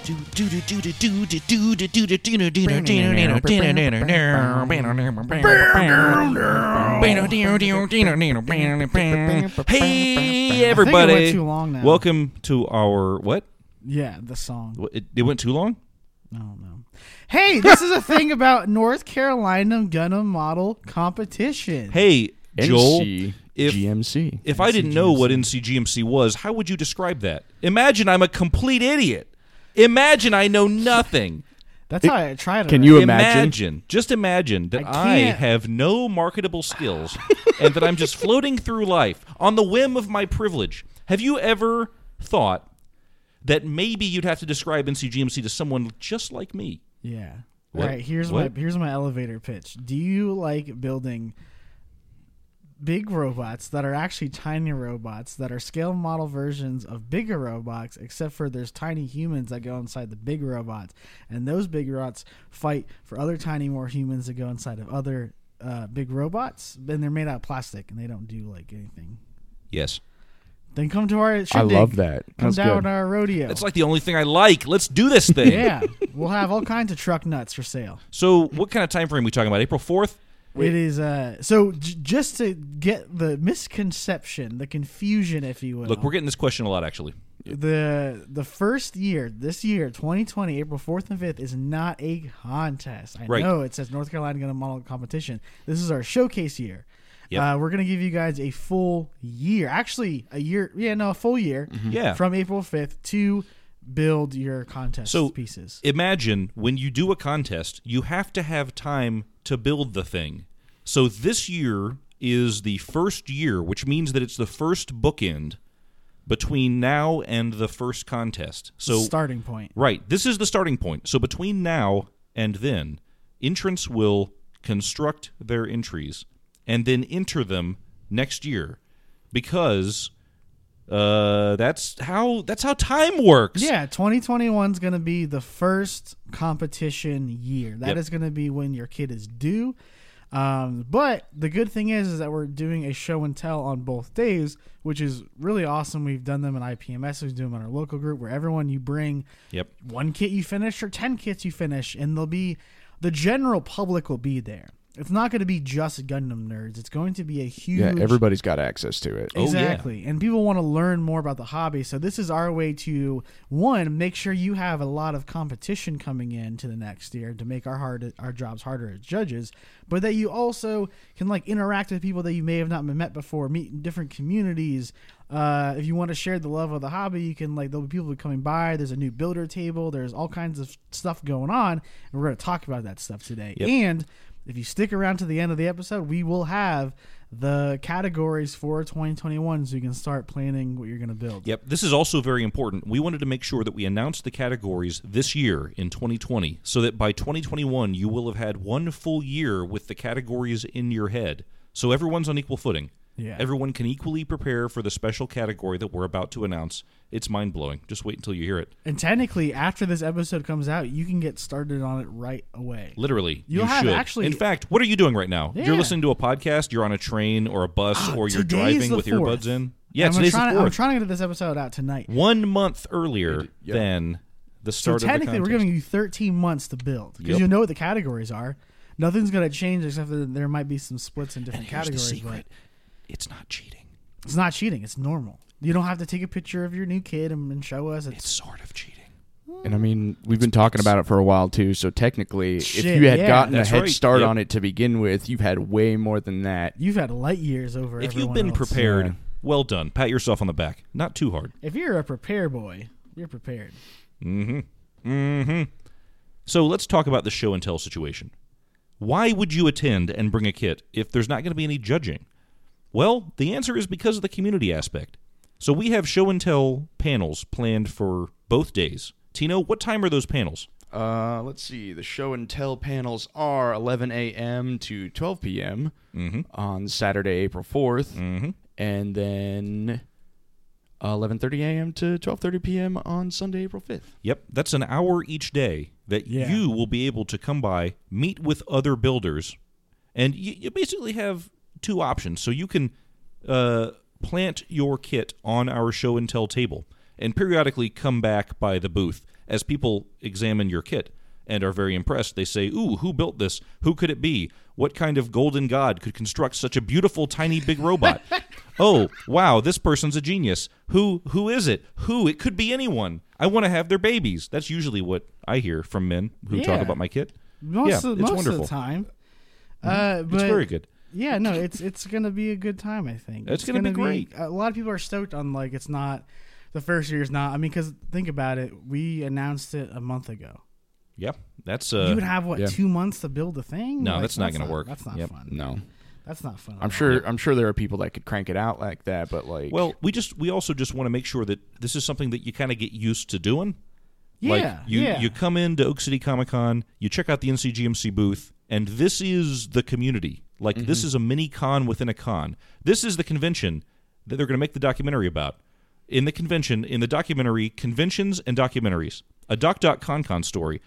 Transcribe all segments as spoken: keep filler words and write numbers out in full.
everybody! I think it went too long now. Welcome to our what? Yeah, the song. It, it went too long? No, no. Hey, this is a thing about North Carolina Gundam Model Competition. Hey, Joel. N C If, G M C. if I didn't know what N C G M C was, how would you describe that? Imagine I'm a complete idiot. Imagine I know nothing. That's how I tried it. Can already. you imagine? Imagine, just imagine that I I, can't. have no marketable skills and that I'm just floating through life on the whim of my privilege. Have you ever thought that maybe you'd have to describe N C G M C to someone just like me? Yeah. What? All right, here's What? my here's my elevator pitch. Do you like building big robots that are actually tiny robots that are scale model versions of bigger robots, except for there's tiny humans that go inside the big robots, and those big robots fight for other tiny more humans that go inside of other uh, big robots, and they're made out of plastic and they don't do like anything. Yes. Then come to our I shindig. love that. Come That's down good. to our rodeo. That's like the only thing I like. Let's do this thing. yeah, we'll have all kinds of truck nuts for sale. So what kind of time frame are we talking about? April fourth? It is uh so j- just to get the misconception, the confusion, if you will. Look, we're getting this question a lot, actually. the the first year, this year, twenty twenty, April fourth and fifth, is not a contest. I Right. know it says North Carolina Gundam Model Competition. This is our showcase year. Yep. Uh, we're gonna give you guys a full year, actually a year, yeah, no, a full year Yeah. from April fifth to build your contest So pieces. imagine when you do a contest, you have to have time to build the thing. So this year is the first year, which means that it's the first bookend between now and the first contest. So Starting point. right, this is the starting point. So between now and then, entrants will construct their entries and then enter them next year, because uh, that's how that's how time works. Yeah, twenty twenty-one is going to be the first competition year. That Yep. is going to be when your kid is due. Um, but the good thing is, is that we're doing a show and tell on both days, which is really awesome. We've done them in I P M S. We've done them in our local group, where everyone you bring Yep. one kit you finish or ten kits you finish, and they'll be the general public will be there. It's not going to be just Gundam nerds. It's going to be a huge Yeah, everybody's got access to it. Oh, yeah. Exactly. And people want to learn more about the hobby. So this is our way to, one, make sure you have a lot of competition coming in to the next year to make our hard our jobs harder as judges, but that you also can like interact with people that you may have not met before, meet in different communities. Uh, if you want to share the love of the hobby, you can like there'll be people coming by. There's a new builder table. There's all kinds of stuff going on, and we're going to talk about that stuff today. Yep. And if you stick around to the end of the episode, we will have the categories for twenty twenty-one, so you can start planning what you're going to build. Yep, this is also very important. We wanted to make sure that we announced the categories this year in twenty twenty, so that by twenty twenty-one you will have had one full year with the categories in your head. So everyone's on equal footing. Yeah. Everyone can equally prepare for the special category that we're about to announce. It's mind-blowing. Just wait until you hear it. And technically, after this episode comes out, you can get started on it right away. Literally, You'll you have should. actually- In fact, what are you doing right now? Yeah. You're listening to a podcast, you're on a train or a bus, Ah, or you're today's driving the with fourth. earbuds in. Yeah, I'm today's trying, the I'm fourth. trying to get this episode out tonight. One month earlier Yep. than the So start of the technically, contest. we're giving you thirteen months to build, because Yep. you know what the categories are. Nothing's going to change except that there might be some splits in And different here's the categories. secret. But It's not cheating. it's not cheating. It's normal. You don't have to take a picture of your new kid and, and show us. It's, It's sort of cheating. And I mean, we've been talking about it for a while too. So technically, Shit, if you had yeah. gotten a That's head right. start Yep. on it to begin with, you've had way more than that. you've had light years over. If you've everyone been else. prepared, Yeah. well done. Pat yourself on the back. Not too hard. If you're a prepare boy, you're prepared. Mm-hmm. Mm-hmm. So let's talk about the show and tell situation. Why would you attend and bring a kit if there's not going to be any judging? Well, the answer is because of the community aspect. So we have show and tell panels planned for both days. Tino, what time are those panels? Uh, let's see. The show and tell panels are eleven a.m. to twelve p.m. Mm-hmm. on Saturday, April fourth, Mm-hmm. and then eleven thirty a.m. to twelve thirty p.m. on Sunday, April fifth. Yep, that's an hour each day that Yeah. you will be able to come by, meet with other builders, and you, you basically have two options. So you can uh, plant your kit on our show and tell table. and periodically come back by the booth as people examine your kit and are very impressed. They say, ooh, who built this? Who could it be? What kind of golden god could construct such a beautiful, tiny, big robot? Oh, wow, this person's a genius. Who? Who is it? Who? It could be anyone. I want to have their babies. That's usually what I hear from men who talk Yeah. about my kit. Most, Yeah, of, it's most wonderful. of the time. Uh, but It's very good. Yeah, no, it's it's gonna be a good time. I think It's gonna be great. A lot of people are stoked on like it's not the first year's not. I mean, because think about it, we announced it a month ago. Yep, that's uh. you would have what yeah. two months to build the thing? No, Like, that's not gonna work. That's not Yep. fun. No. That's not fun. at I'm all. sure. I'm sure there are people that could crank it out like that, but like, well, we just we also just want to make sure that this is something that you kind of get used to doing. Yeah, Like you, yeah. you come into Oak City Comic Con, you check out the N C G M C booth, and this is the community. Like this is a mini con within a con. This is the convention that they're going to make the documentary about. In the convention, in the documentary, conventions and documentaries, a Doc Doc Con Con story.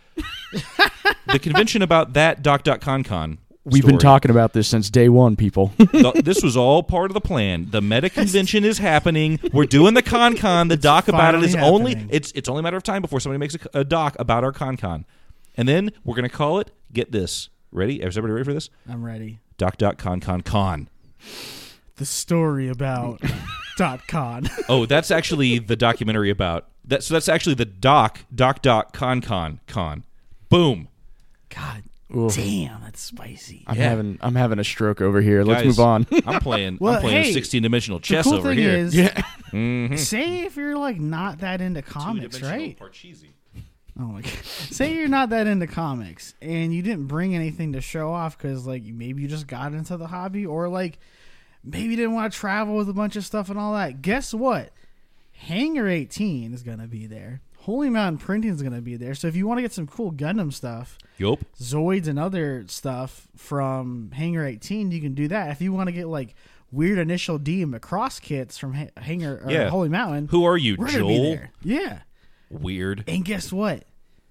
The convention about that Doc Doc Con Con. we've story. been talking about this since day one, people. The- this was all part of the plan. The meta convention is happening. We're doing the con con. The doc about it is finally only happening. it's it's only a matter of time before somebody makes a, a doc about our con con, and then we're gonna call it. Get this ready? Is everybody ready for this? I'm ready. Doc Doc Con Con Con. The story about dot con. Oh, that's actually the documentary about that. So that's actually the doc Doc Doc Con Con Con. Boom. God Oof. damn, that's spicy. I'm Yeah. having. I'm having a stroke over here. Let's Guys, move on. I'm playing. Well, I'm playing hey, sixteen dimensional The chess cool over thing here. is, yeah. Mhm. say if you're like not that into comics, Two-dimensional right? Parcheesi. Oh my god. Say you're not that into comics and you didn't bring anything to show off because like maybe you just got into the hobby or like maybe you didn't want to travel with a bunch of stuff and all that. Guess what? Hangar eighteen is gonna be there. Holy Mountain Printing is gonna be there. So if you want to get some cool Gundam stuff, Yup. Zoids and other stuff from Hangar eighteen, you can do that. If you want to get like weird Initial D and Macross kits from ha- Hangar or Yeah. Holy Mountain, Who are you, we're gonna be Joel? there. Yeah. Weird. And guess what?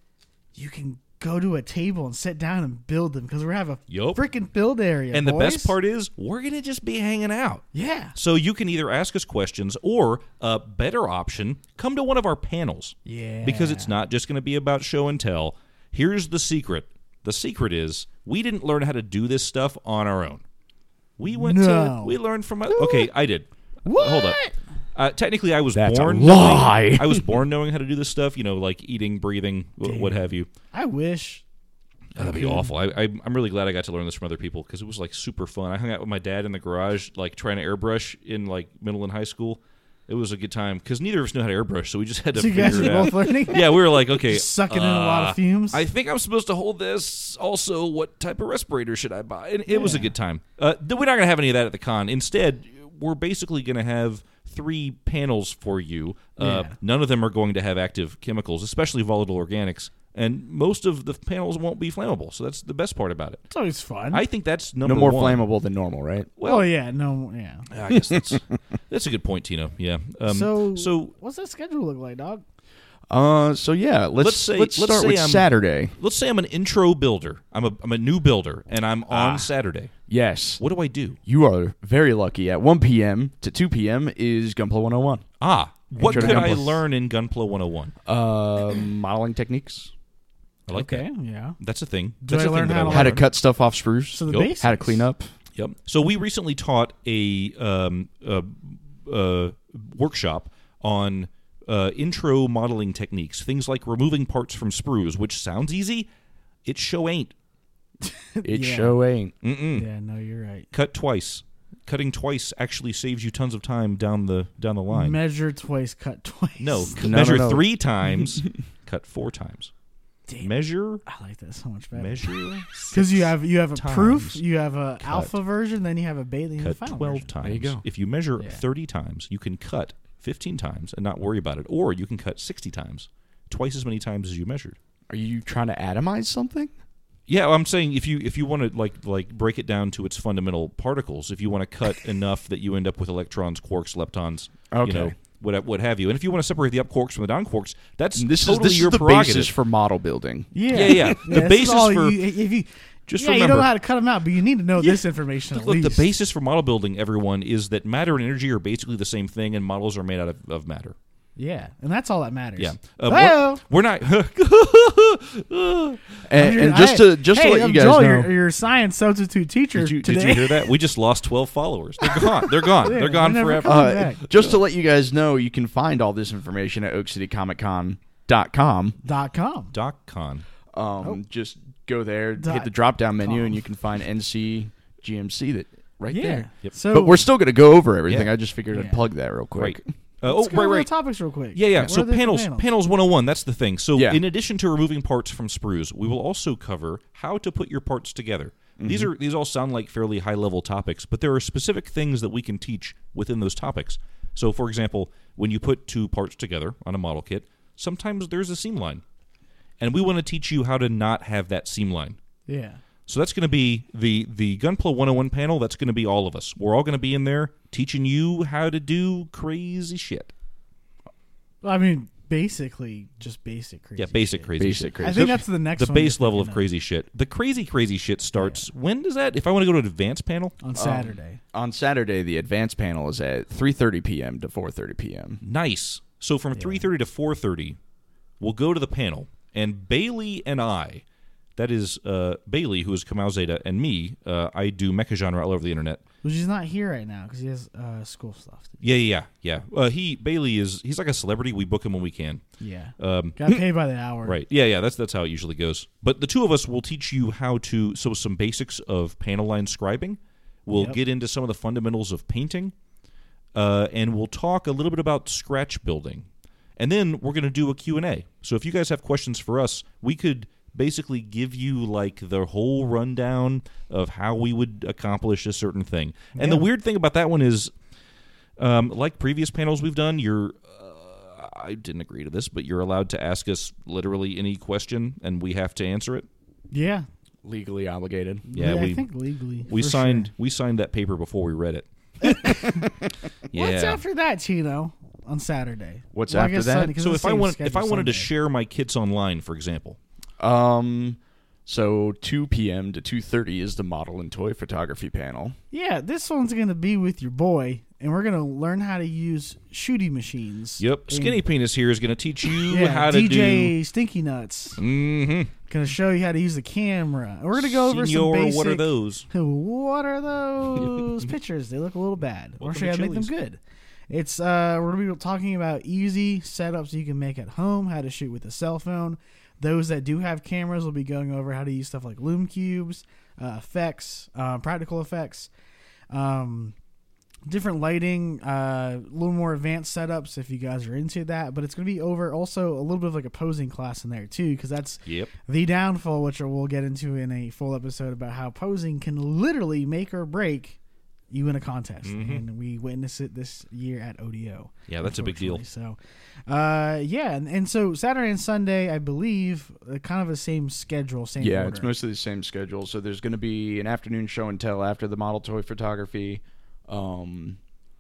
You can go to a table and sit down and build them because we have a Yup. freaking build area. And the boys. best part is, we're going to just be hanging out. yeah, So you can either ask us questions or, a better option, come to one of our panels. yeah, Because it's not just going to be about show and tell. Here's the secret. The secret is, we didn't learn how to do this stuff on our own. We went No. to, we learned from, okay, I did. What? Hold up. Uh, technically, I was That's a born lie. knowing, I was born knowing how to do this stuff, you know, like eating, breathing, w- what Damn. have you. I wish. That'd be awful. I, I, I'm really glad I got to learn this from other people because it was like super fun. I hung out with my dad in the garage, like trying to airbrush in like middle and high school. It was a good time because neither of us knew how to airbrush, so we just had to So you guys figure were it both out. learning. Yeah, we were like, okay, Just sucking in a lot uh, of fumes. I think I'm supposed to hold this. Also, what type of respirator should I buy? And it was a Yeah. good time. Uh, th- we're not going to have any of that at the con. Instead, we're basically going to have three panels for you. Uh, Yeah. None of them are going to have active chemicals, especially volatile organics. And most of the panels won't be flammable, so that's the best part about it. it's always fun. I think that's number No more one. flammable than normal, right? Well, oh yeah, no, yeah. I guess that's that's a good point, Tino. Yeah. Um, so, so what's that schedule look like, dog? Uh, so yeah, let's Let's say- let's let's start say with I'm- Saturday. let's say I'm an intro builder. I'm a I'm a new builder, and I'm on Ah. Saturday. Yes, What do I do? you are very lucky. At one p.m. to two p.m. is Gunpla one oh one. Ah, what Intro to could I Gunpla. learn in Gunpla one oh one? Uh, modeling techniques, I like Okay, that. yeah. That's a thing. Do That's I a learn thing that how I to learned. how to cut stuff off sprues, So the Yup. basics. how to clean up. Yep. So we recently taught a um, uh, uh, workshop on uh, intro modeling techniques, things like removing parts from sprues, which sounds easy. It show ain't. It Yeah. show ain't. Mm-mm. Yeah, no, you're right. Cut twice. Cutting twice actually saves you tons of time down the down the line. Measure twice, cut twice. no, No, measure no, no. three times, cut four times. Damn. Measure, I like that so much better. measure, Because you have you have a times. proof, you have a Cut. alpha version, then you have a beta, and a cut final twelve version. times. There you go. If you measure Yeah. thirty times, you can cut fifteen times and not worry about it. Or you can cut sixty times, twice as many times as you measured. Are you trying to atomize something? Yeah, I'm saying if you if you want to like like break it down to its fundamental particles, if you want to cut enough that you end up with electrons, quarks, leptons, you Okay. know, what what have you, and if you want to separate the up quarks from the down quarks, that's This totally is this your is the prerogative. basis for model building. Yeah, Yeah, yeah. The this is basis all for- you, if you Just yeah, you remember, don't know how to cut them out, but you need to know Yeah. this information at look, least. the basis for model building, everyone, is that matter and energy are basically the same thing, and models are made out of, of matter. Yeah, and that's all that matters. Yeah, uh, Hey-o. we're, we're not. And, and just to just hey, to let I'm you guys Joel, know, your, your science substitute teacher Did you, today. did you hear that? We just lost twelve followers. They're gone. They're gone. Yeah, They're gone they're never forever. coming uh, back. just to let you guys know, you can find all this information at oak city comic con dot com. Dot com. DocCon. Um, Oh. Just go there, Dot hit the drop down menu, com. and you can find N C G M C that right Yeah. there. Yep. So, But we're still going to go over everything. Yeah. I just figured Yeah. I'd plug that real quick. Right. Uh, let's oh, go right, over right. the topics real quick. Yeah, yeah. What So are the panels, panels, panels one oh one, that's the thing. So Yeah. in addition to removing parts from sprues, we will also cover how to put your parts together. Mm-hmm. These are these all sound like fairly high-level topics, but there are specific things that we can teach within those topics. So for example, when you put two parts together on a model kit, sometimes there's a seam line. And we want to teach you how to not have that seam line. Yeah. So that's going to be the the Gunpla one oh one panel. That's going to be all of us. We're all going to be in there teaching you how to do crazy shit. I mean, basically, just basic crazy. Yeah, basic shit. crazy Basic shit. crazy I think that's the next The one base you're level of thinking crazy shit. The crazy crazy shit starts. When does that? If I want to go to an advanced panel, on Saturday. On Saturday, the advanced panel is at three thirty p.m. to four thirty p.m. nice. So from three thirty to four thirty, we'll go to the panel, and Bailey and I. That is uh, Bailey, who is Kamau Zeta, and me. Uh, I do mecha genre all over the internet. Which he's not here right now because he has uh, school stuff. To do. Yeah, yeah, yeah. yeah. Uh, he Bailey is he's like a celebrity. We book him when we can. Yeah. Um, Got paid by the hour. Right. Yeah, yeah, that's that's how it usually goes. But the two of us will teach you how to so some basics of panel line scribing. We'll Yep. get into some of the fundamentals of painting. Uh, and we'll talk a little bit about scratch building. And then we're going to do a Q and A. So if you guys have questions for us, we could basically give you like the whole rundown of how we would accomplish a certain thing. And Yeah. the weird thing about that one is um, like previous panels we've done, you're I didn't agree to this, but you're allowed to ask us literally any question, and we have to answer it. Yeah. Legally obligated. Yeah, I we think legally. we for signed sure. we signed that paper before we read it. yeah. What's after that, Chino? On Saturday. What's Well, I after guess that? Sunday, 'cause So it's if the I same wanted if schedule I wanted to Sunday. share my kits online, for example, Um, so two p.m. to two thirty is the model and toy photography panel. Yeah, this one's gonna be with your boy, and we're gonna learn how to use shooty machines. yep, And- Skinny Penis here is going to teach you Yeah, how to D do. J Stinky Nuts Mm-hmm. gonna show you how to use the camera. And we're gonna go over Senor, some basic. what are those? What are those pictures? They look a little bad. We'll Welcome show you how to to make them Chili's. good. It's uh, we're gonna be talking about easy setups you can make at home, how to shoot with a cell phone. Those that do have cameras will be going over how to use stuff like Lume Cubes, uh, effects, uh, practical effects, um, different lighting, uh, a little more advanced setups if you guys are into that. But it's going to be over also a little bit of like a posing class in there too, because that's Yep. the downfall, which we'll get into in a full episode about how posing can literally make or break you in a contest. Mhm. And we witnessed it this year at O D O. Yeah, that's a big deal. unfortunately. So, uh, yeah, and, and so Saturday and Sunday, I believe, uh, kind of the same schedule, same Yeah, order. it's mostly the same schedule. So there's going to be an afternoon show and tell after the model toy photography, um,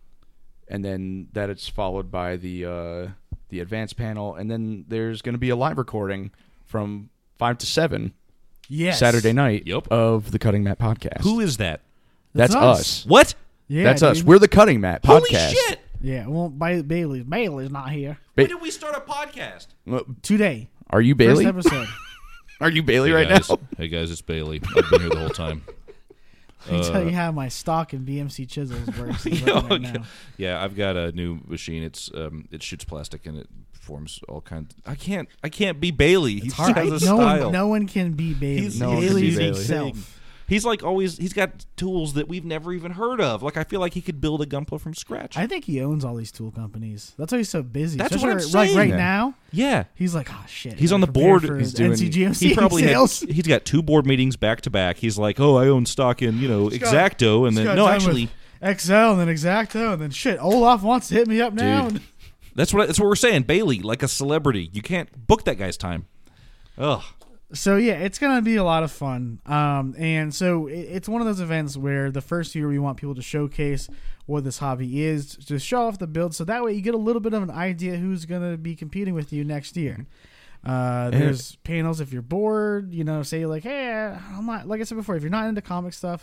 and then that it's followed by the uh, the advanced panel, and then there's going to be a live recording from five to seven yes. Saturday night Yep. of the Cutting Mat podcast. Who is that? That's, That's us. us. What? Yeah, That's us. dude. We're the Cutting Mat Holy podcast. shit! Yeah, well, by Bailey. Bailey's not here Ba- When did we start a podcast? Well, today. Are you Bailey? First episode. Are you Bailey Hey right guys. now? Hey guys, it's Bailey. I've been here the whole time. Let me tell Uh, you how my stock in B M C chisels works is Yeah, working right okay. now. Yeah, I've got a new machine. It's um, it shoots plastic and it forms all kinds. I can't, I can't be Bailey. He It's just hard. has a no style. one, no one can be Bailey. He's- No one can Bailey be is Bailey. himself. He's like always. He's got tools that we've never even heard of. Like I feel like he could build a Gunpla from scratch. I think he owns all these tool companies. That's why he's so busy. That's Especially what I'm like saying. right Yeah. now. yeah, He's like, oh shit. He's I on the gotta prepare board. For He's doing- N C G M C he probably sales. had, he's got two board meetings back to back. He's like, oh, I own stock in you know He's got- Exacto, and he's then got no, time actually, with X L and then Exacto and then shit. Olaf wants to hit me up now. Dude. that's what that's what we're saying. Bailey, like a celebrity, you can't book that guy's time. Ugh. So yeah, it's gonna be a lot of fun. Um, and so it, it's one of those events where the first year we want people to showcase what this hobby is, to show off the build, so that way you get a little bit of an idea who's gonna be competing with you next year. Uh, there's panels if you're bored. You know, say like, hey, I'm not like I said before. If you're not into comic stuff,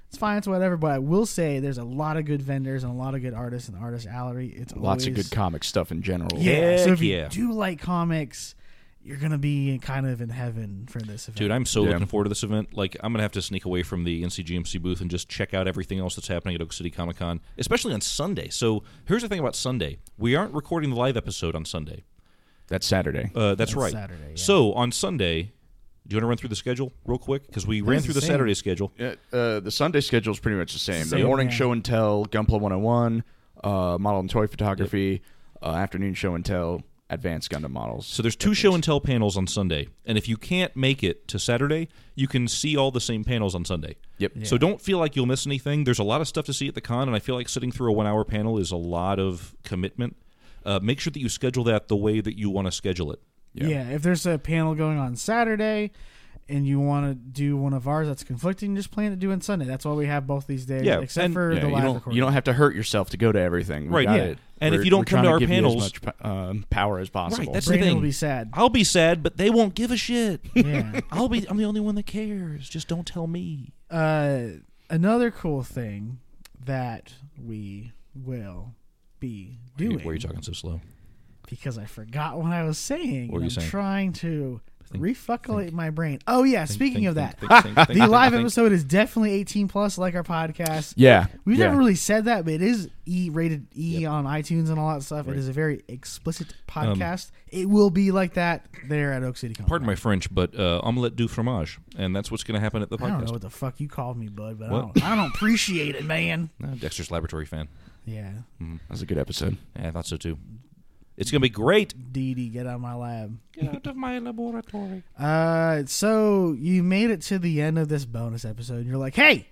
It's fine, it's whatever. But I will say there's a lot of good vendors and a lot of good artists in the artist gallery. It's Lots always, of good comic stuff in general. Yeah. So if you yeah. do like comics, you're gonna be kind of in heaven for this event. Dude, I'm so Yeah. looking forward to this event. Like, I'm going to have to sneak away from the N C G M C booth and just check out everything else that's happening at Oak City Comic Con, especially on Sunday. So here's the thing about Sunday. We aren't recording the live episode on Sunday. That's Saturday. Uh, that's, That's right. Saturday, yeah. So on Sunday, do you want to run through the schedule real quick? Because we ran It's through the the same. Saturday schedule. Yeah, uh, the Sunday schedule is pretty much the same. Same, the morning yeah. show and tell, Gunpla one oh one, uh, model and toy photography, uh, afternoon show and tell, advanced Gundam models. So there's two show and tell panels on Sunday. And if you can't make it to Saturday, you can see all the same panels on Sunday. Yep. Yeah. So don't feel like you'll miss anything. There's a lot of stuff to see at the con, and I feel like sitting through a one-hour panel is a lot of commitment. Uh, make sure that you schedule that the way that you want to schedule it. Yeah. Yeah, if there's a panel going on Saturday and you want to do one of ours that's conflicting, just plan to do it Sunday. That's why we have both these days, Yeah, except and- for Yeah, the you live don't recording. you don't have to hurt yourself to go to everything. We Right, got yeah. it. And if We're- you don't we're come to trying our give you as panels- much po- um, power as possible. that's the Brandon thing. will be sad. I'll be sad, but they won't give a shit. Yeah. I'll be. I'm the only one that cares. Just don't tell me. Uh, another cool thing that we will be doing, Why are you talking so slow? because I forgot what I was saying. What were and you I'm saying? trying to Think- refucculate think. my brain. Oh yeah, Think, speaking think, of think, that, think, think, think, the think, live think. episode is definitely eighteen plus, like our podcast. Yeah. We've yeah. never really said that, but it is E rated E Yep. on iTunes and all that stuff. Right. It is a very explicit podcast. it will be like that there at Oak City Comic. Pardon my French, but uh, omelette du fromage, and that's what's going to happen at the I don't know podcast. what the fuck you called me, bud, but I What? don't, I don't appreciate it, man. Uh, Dexter's Laboratory fan. Yeah, That was a good episode. Yeah, I thought so too. It's going to be great. Dee Dee, get out of my lab. Get out of my laboratory. Uh, so you made it to the end of this bonus episode. And you're like, hey,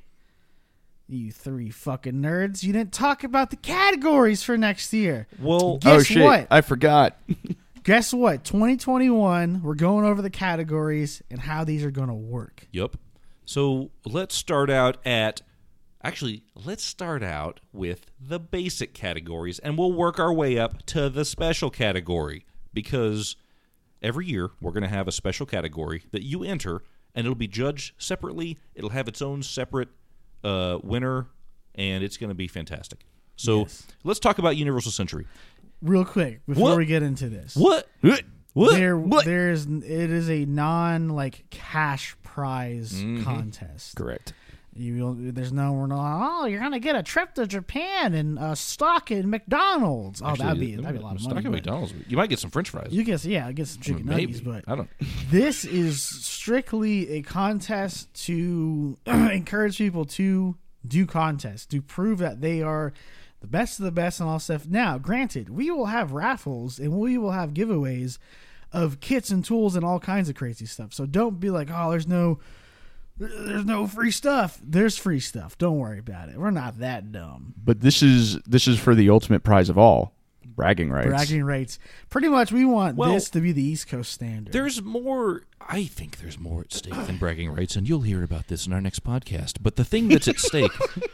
you three fucking nerds, you didn't talk about the categories for next year. Well, Guess oh shit! what? I forgot. Guess what? twenty twenty-one, we're going over the categories and how these are going to work. yep. So let's start out at. Actually, let's start out with the basic categories, and we'll work our way up to the special category, because every year we're going to have a special category that you enter, and it'll be judged separately. It'll have its own separate uh, winner, and it's going to be fantastic. So Yes. let's talk about Universal Century. Real quick, before What? we get into this. What? What? There, What? there's it is a non like cash prize Mhm. contest. Correct. You don't- there's no we're not. Oh, you're gonna get a trip to Japan and a stock in McDonald's. Oh, that'd be that'd be a lot of Stock money. at but McDonald's. You might get some French fries. You guess, yeah, get some chicken Maybe. nuggets, but I don't. this is strictly a contest to encourage people to do contests to prove that they are the best of the best and all stuff. Now, granted, we will have raffles and we will have giveaways of kits and tools and all kinds of crazy stuff. So don't be like, oh, there's no, there's no free stuff. There's free stuff. Don't worry about it. We're not that dumb. But this is this is for the ultimate prize of all, bragging rights. Bragging rates. Pretty much, we want Well, this to be the East Coast standard. There's more. I think there's more at stake than bragging rights, and you'll hear about this in our next podcast. But the thing that's at stake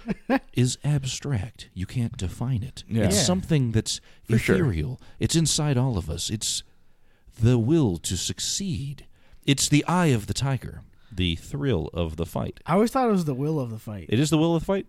is abstract. You can't define it. Yeah. It's Yeah. something that's For sure. ethereal. It's inside all of us. It's the will to succeed. It's the eye of the tiger, the thrill of the fight. I always thought it was the will of the fight. It is the will of the fight.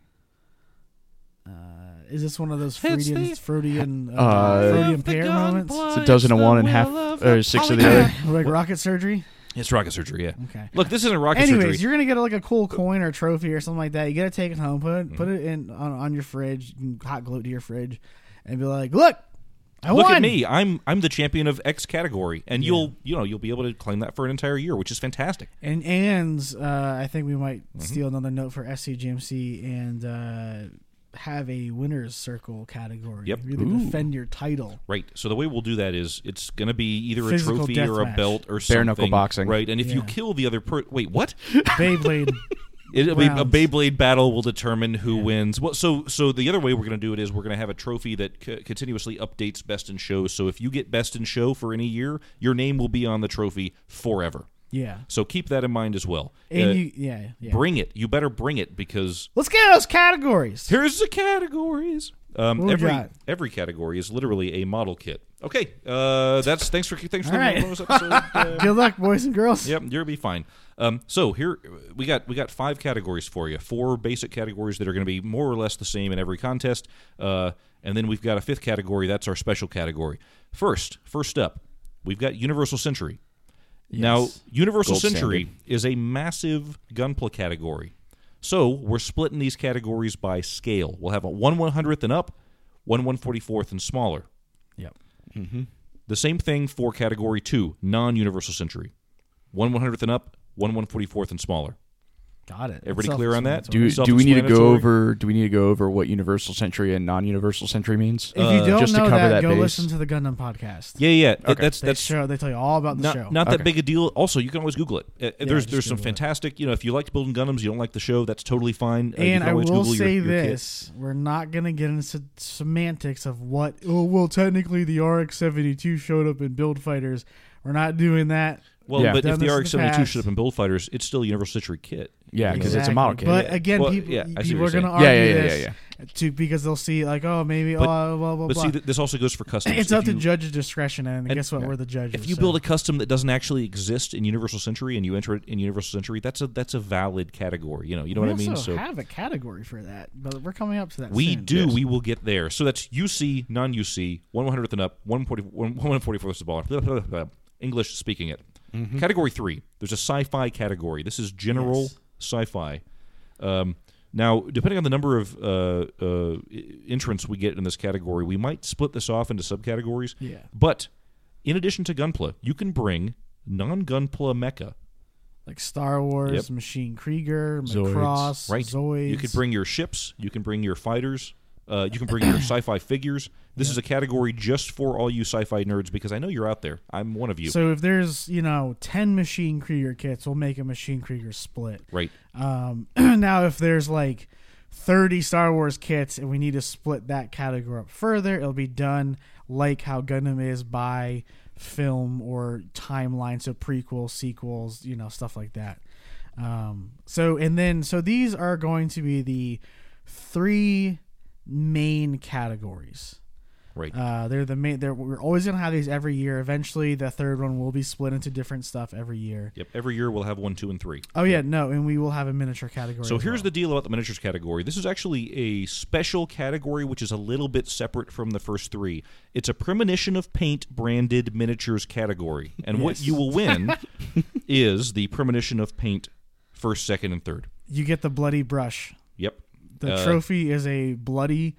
Uh, is this one of those It's Freudian, the- Freudian, uh, Uh, Freudian pear moments? It's a dozen of one and half, or six of the other. Like rocket surgery? It's rocket surgery, yeah. Okay. Look, this isn't rocket Anyways, surgery. you're gonna get like a cool coin or trophy or something like that. You gotta take it home, put it, put it in on, on your fridge, you can hot glue it to your fridge, and be like, "Look, I Look won." at me. I'm I'm the champion of X category, and you'll you know you'll be able to claim that for an entire year, which is fantastic. And and uh, I think we might Mm-hmm. steal another note for S C G M C and uh, have a winners circle category. Yep. Really Ooh. defend your title. Right. So the way we'll do that is it's going to be either Physical a trophy or a deathmatch. belt or something. Bare knuckle boxing. Right. And if you Yeah. kill the other per wait, what? Beyblade. It'll be a Rounds. Beyblade battle will determine who wins. Well, so so the other way we're going to do it is we're going to have a trophy that c- continuously updates best in show. So if you get best in show for any year, your name will be on the trophy forever. Yeah. So keep that in mind as well. And Uh, you, yeah, yeah. Bring it. You better bring it because Let's get those categories. here's the categories. Um, What we every got? every category is literally a model kit. Okay, uh, that's thanks for thanks for All right. the bonus episode. Uh, Good luck, boys and girls. Yep, you'll be fine. Um, so here we got we got five categories for you. Four basic categories that are going to be more or less the same in every contest, uh, and then we've got a fifth category. That's our special category. First, first up, we've got Universal Century. Yes. Now, Universal Gold Century standard. is a massive Gunpla category. So we're splitting these categories by scale. We'll have a one one hundredth and up, one one forty-fourth and smaller. Yep. The same thing for category two, non-Universal Century. One one hundredth and up, one one forty-fourth and smaller. Got it. Everybody It's clear on that? Do self-explanatory. do we need to go Self-explanatory. over? Do we need to go over what Universal Century and non-Universal Century means? If you uh, don't just to know cover that, that go base? listen to the Gundam podcast. Yeah, yeah. th- Okay. That's They that's show. They tell you all about the not, show. not that Okay. big a deal. Also, you can always Google it. Uh, there's just there's some Google it. fantastic. You know, if you liked building Gundams, you don't like the show. That's totally fine. Uh, you And can I always will Google say your, your kit. this: we're not going to get into semantics of what. Oh, well, technically, the R X seventy-two showed up in Build Fighters. We're not doing that. Well, Yeah. but Done if the this in R X the seventy-two past. showed up in Build Fighters, it's still a Universal Century kit. Yeah, because it's a Exactly. model kit. But Yeah. again, Well, people, yeah, I see what people you're are going to saying. argue Yeah, yeah, yeah, this yeah, To, because they'll see like, oh, maybe, But- oh, blah blah But blah. see, th- this also goes for customs. It's If up to you- judge's discretion, and, And- guess what? yeah. We're the judges. If you so. build a custom that doesn't actually exist in Universal Century and you enter it in Universal Century, that's a that's a valid category. You know, you know we what I mean. also So have a category for that, but we're coming up to that. we soon. do. Yes. We will get there. So that's U C, non-U C, one one hundredth and up, one forty, one one forty-fourth of a ball. English speaking it. Category three. There's a sci-fi category. This is general Yes. sci-fi. Um, now, depending on the number of uh, uh, entrants we get in this category, we might split this off into subcategories. Yeah. But in addition to Gunpla, you can bring non-Gunpla mecha. Like Star Wars, Yep. Machine Krieger, Zoids. Macross, Right. Zoids. You could bring your ships. You can bring your fighters. Uh, you can bring your sci-fi figures. This is a category just for all you sci-fi nerds because I know you're out there. I'm one of you. So if there's you know ten Machine Krieger kits, we'll make a Machine Krieger split. right. Um, now if there's like thirty Star Wars kits and we need to split that category up further, it'll be done like how Gundam is by film or timeline, so prequels, sequels, you know, stuff like that. Um, so and then so these are going to be the three main categories. Right. Uh, they're the main. They're, we're always gonna have these every year. Eventually, the third one will be split into different stuff every year. Yep. Every year we'll have one, two, and three. Oh yeah, no, and we will have a miniature category. So as here's well. the deal about the miniatures category. This is actually a special category which is a little bit separate from the first three. It's a Premonition of Paint branded miniatures category. And what Yes. you will win is the Premonition of Paint first, second, and third. You get the bloody brush. Yep. The Uh, trophy is a bloody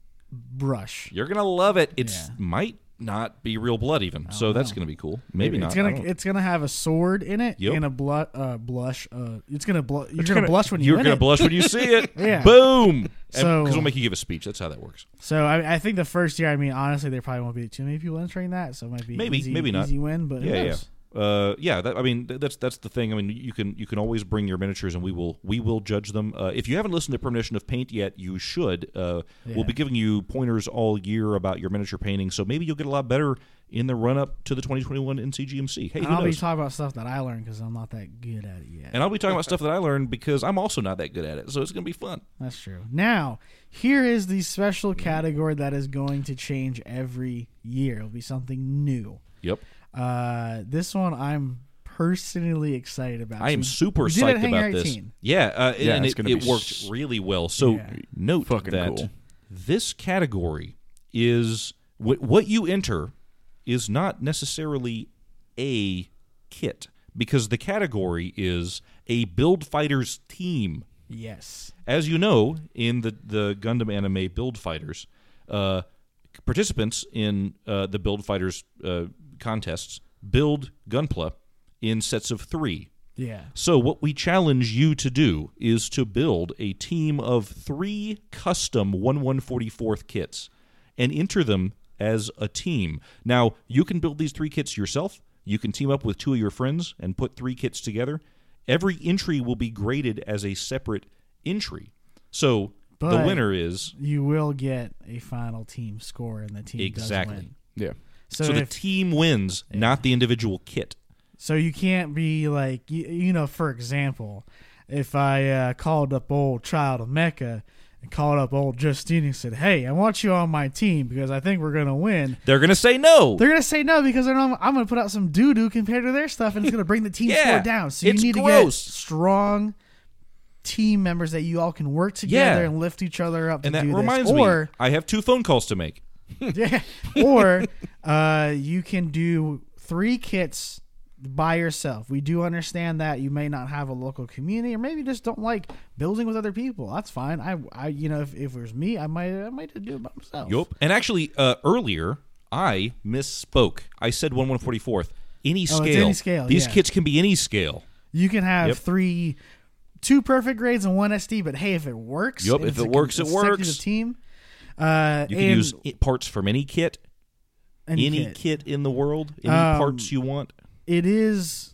brush. You're going to love it. It's Yeah. might not be real blood even. So that's know. going to be cool. Maybe, not. It's I gonna don't- it's gonna have a sword in it Yep. and a blu- uh, blush. Uh, it's gonna blu- you're It's gonna, gonna- blush when you You're win gonna it. blush when you see it. Yeah. Boom. So- Because we'll make you give a speech. That's how that works. So I, I think the first year, I mean, honestly, there probably won't be too many people entering that, so it might be Maybe, easy, maybe not. easy win. But who Yeah, yeah. knows? Uh, yeah, that, I mean th- that's that's the thing. I mean, you can you can always bring your miniatures, and we will we will judge them. Uh, if you haven't listened to Premonition of Paint yet, you should. Uh, Yeah. We'll be giving you pointers all year about your miniature painting, so maybe you'll get a lot better in the run up to the twenty twenty-one N C G M C. Hey, And who I'll be knows? talking about stuff that I learned because I'm not that good at it yet. And I'll be talking about stuff that I learned because I'm also not that good at it, so it's gonna be fun. That's true. Now, here is the special category that is going to change every year. It'll be something new. Yep, Uh, this one I'm personally excited about. I am So super we did it at psyched Hangar about this. eighteen. Yeah, uh, Yeah, and it's it, gonna it be worked s- really well. So Yeah. note Fucking that cool. this category is what what you enter is not necessarily a kit because the category is a Build Fighters team. Yes. As you know, in the the Gundam anime Build Fighters, uh, participants in uh, the Build Fighters uh, contests build Gunpla in sets of three. Yeah. So what we challenge you to do is to build a team of three custom one one forty-fourth kits and enter them as a team. Now, you can build these three kits yourself. You can team up with two of your friends and put three kits together. Every entry will be graded as a separate entry. So the But- winner is You will get a final team score, and the team exactly. does win. Yeah. So, So, the if, team wins, not the individual kit. so you can't be like you, you know. For example, if I uh, called up old Child of Mecca and called up old Justine and said, "Hey, I want you on my team because I think we're gonna win." They're gonna say no. They're gonna say no because they're not, I'm gonna put out some doo doo compared to their stuff, and it's gonna bring the team Yeah, score down. So you it's need to gross. get strong team members that you all can work together Yeah. and lift each other up. and to that do reminds this. Or, me, I have two phone calls to make. yeah, or uh, you can do three kits by yourself. We do understand that you may not have a local community, or maybe just don't like building with other people. That's fine. I, I you know, if, if it was me, I might, I might do it by myself. Yup. And actually, uh, earlier I misspoke. I said one one forty fourth. Any Oh, scale. it's any scale, These yeah. kits can be any scale. You can have Yep. three, two perfect grades and one S D. But hey, if it works, Yup, and if it's it a works, it consecutive works. Team. Uh, You can and use it, parts from any kit, any any kit. kit. in the world, any Um, parts you want. It is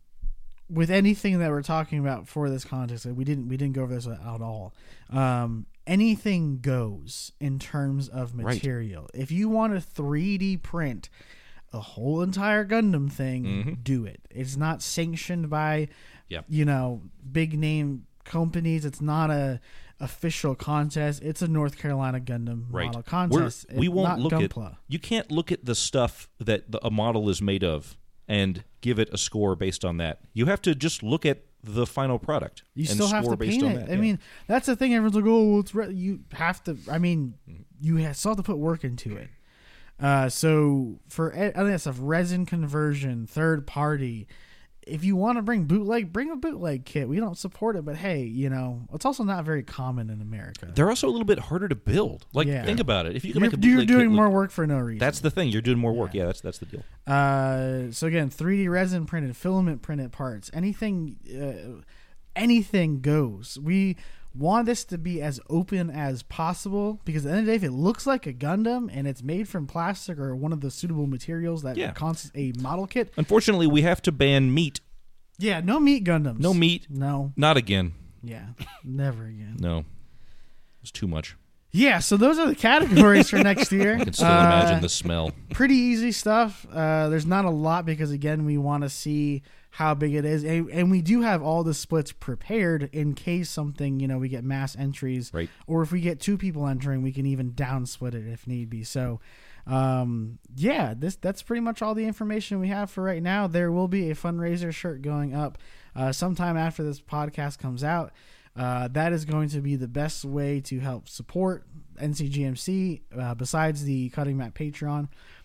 with anything that we're talking about for this contest. We didn't we didn't go over this at all. Um, anything goes in terms of Right. material. If you want to three D print a whole entire Gundam thing, Mhm. do it. It's not sanctioned by Yep. you know big name companies. It's not a official contest. It's a North Carolina Gundam Right. model We're, contest. we It's won't not look at. Gunpla. You can't look at the stuff that the, a model is made of and give it a score based on that. You have to just look at the final product. You and still have score to based paint on it. that. I yeah. mean, that's the thing. Everyone's like, "Oh, well, it's re-. You have to." I mean, you have, still have to put work into it. Uh, so for e- other stuff, resin conversion, third party. If you want to bring bootleg, bring a bootleg kit. We don't support it, but hey, you know, it's also not very common in America. They're also a little bit harder to build. Like, Yeah. think about it. If you can You're, make a you're bootleg doing kit look- more work for no reason. That's the thing. You're doing more work. Yeah. Yeah, that's that's the deal. Uh, so again, three D resin printed, filament printed parts, anything, uh, anything goes. We want this to be as open as possible because at the end of the day, if it looks like a Gundam and it's made from plastic or one of the suitable materials that Yeah. constitutes a model kit, Unfortunately, we have to ban meat. yeah, no meat Gundams. No meat. No. Not again. Yeah. Never again. No. It's too much. Yeah, so those are the categories for next year. I can still Uh, imagine the smell. Pretty easy stuff. Uh, there's not a lot because, again, we want to see how big it is. And, and we do have all the splits prepared in case something, you know, we get mass entries. Right. Or if we get two people entering, we can even down split it if need be. So, um, yeah, this that's pretty much all the information we have for right now. There will be a fundraiser shirt going up uh, sometime after this podcast comes out. Uh, that is going to be the best way to help support N C G M C uh, besides the Cutting Mat Patreon.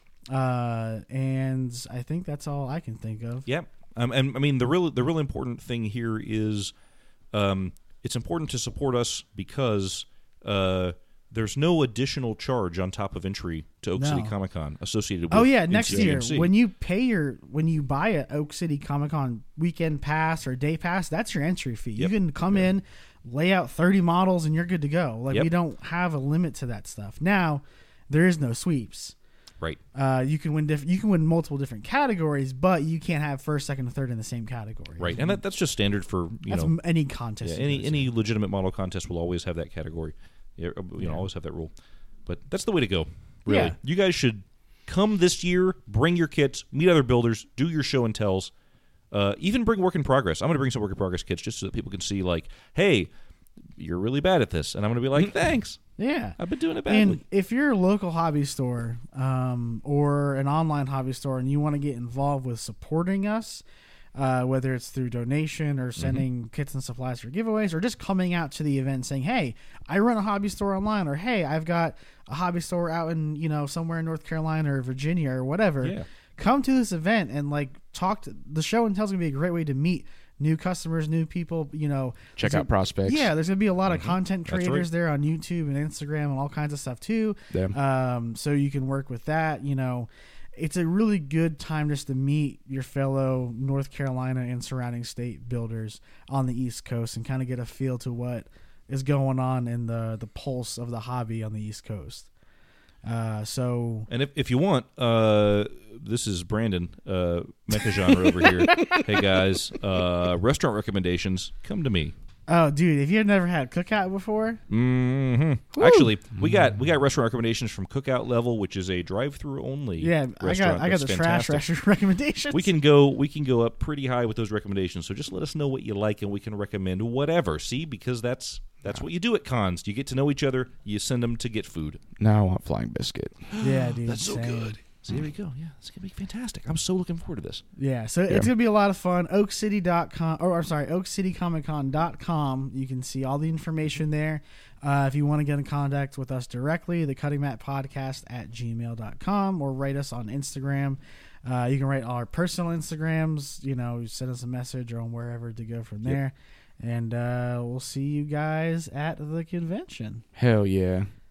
Uh, and I think that's all I can think of. Yeah. Um, and I mean, the real the real important thing here is um, it's important to support us because uh, there's no additional charge on top of entry to Oak No. City Comic Con associated with Oh yeah, next N C G year M C. when you pay your when you buy a Oak City Comic Con weekend pass or day pass, that's your entry fee. Yep. You can come in, lay out thirty models, and you're good to go. Like Yep. we don't have a limit to that stuff. Now there is no sweeps. Right. Uh, you can win diff- you can win multiple different categories, but you can't have first, second, and third in the same category. Right. And that, that's just standard for, you That's know, m- any contest. yeah, it any goes, any yeah. legitimate model contest will always have that category. Yeah, You know, Yeah. always have that rule. But that's the way to go. Really. Yeah. You guys should come this year, bring your kits, meet other builders, do your show and tells. Uh, even bring work in progress. I'm going to bring some work in progress kits just so that people can see, like, hey, you're really bad at this. And I'm going to be like, thanks. Yeah. I've been doing it badly. And if you're a local hobby store um, or an online hobby store and you want to get involved with supporting us, uh, whether it's through donation or sending Mm-hmm. kits and supplies for giveaways or just coming out to the event saying, hey, I run a hobby store online, or hey, I've got a hobby store out in, you know, somewhere in North Carolina or Virginia or whatever, Yeah. come to this event and like talk to the show and tell is going to be a great way to meet new customers, new people, you know, Check there's out a- prospects. Yeah, there's gonna be a lot of content That's creators right. there on YouTube and Instagram and all kinds of stuff too. Yeah. Um, so you can work with that. You know, it's a really good time just to meet your fellow North Carolina and surrounding state builders on the East Coast and kind of get a feel to what is going on in the the pulse of the hobby on the East Coast. Uh, so And if, if you want, uh, this is Brandon, uh, Mecha Genre over here. Hey, guys, uh, restaurant recommendations, come to me. oh, dude, if you've never had Cookout before, hmm Actually, we got we got restaurant recommendations from Cookout Level, which is a drive-through only yeah, I restaurant. got I got that's the trash fantastic. restaurant recommendations. We can go we can go up pretty high with those recommendations. So just let us know what you like, and we can recommend whatever. See, because that's That's what you do at cons. You get to know each other. You send them to get food. Now I want Flying Biscuit. Yeah, dude. That's so same. good. So there we go. Yeah, it's going to be fantastic. I'm so looking forward to this. Yeah, so Yeah. it's going to be a lot of fun. oak city dot com, or I'm sorry, oak city comic con dot com. You can see all the information there. Uh, if you want to get in contact with us directly, the Cutting Mat Podcast at gmail dot com, or write us on Instagram. Uh, you can write our personal Instagrams, you know, send us a message or on wherever to go from there. And uh, we'll see you guys at the convention. Hell yeah.